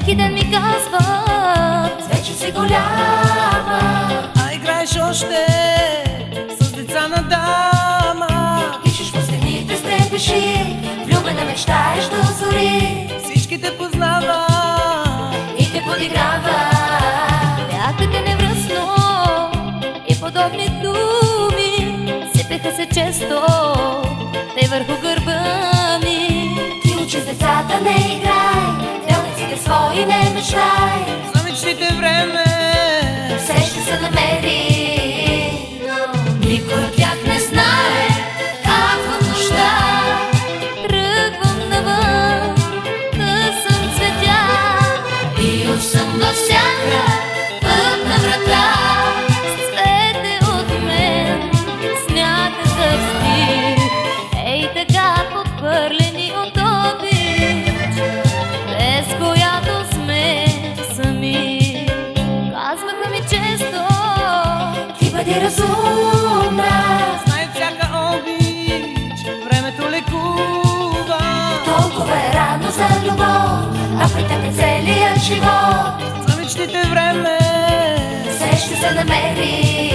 всеки ден ми казват: вече си голяма, а играеш още с деца на дама. пишеш по стените с трепеши, влюбена мечтаеш до зори. Всички те познава и те подиграва. Бяхте невръстно и подобни думи сипеха се често те върху гърба ми. Ти учи с децата не играй, делниците свои не мечтай. за мечтите време. Все ще се намери, но никой от тях не знае как в нощта Тръгвам навън, търсам цветя и уж съм във всяка пътна врата. Цвете от мен с някакъв стих, ей така подхвърлени от обич, без която сме сами. Казваха ми често: Ти бъди разумна, Знай всяка обич, времето лекува. толкова е рано за любов, а при теб е целият живот. За мечтите време. Все ще се намери.